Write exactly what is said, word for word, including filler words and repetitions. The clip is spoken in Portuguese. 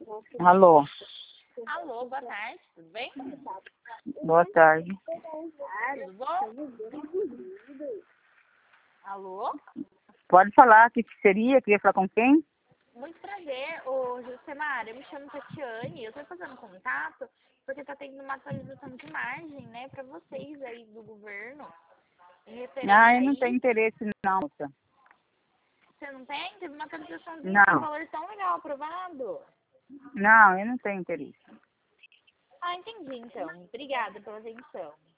Alô? Alô, boa tarde, tudo bem? Boa tarde. Tudo bom? Alô? Pode falar, o que que seria? Queria falar com quem? Muito prazer, ô Josemar, eu me chamo Tatiane, eu estou fazendo contato porque está tendo uma atualização de margem, né, para vocês aí do governo. Referente Ah, eu não aí, tenho interesse não, moça. você não tem? Teve uma atualização de um Não. valor tão legal aprovado. Não, eu não tenho interesse. Ah, entendi então. Obrigada pela atenção.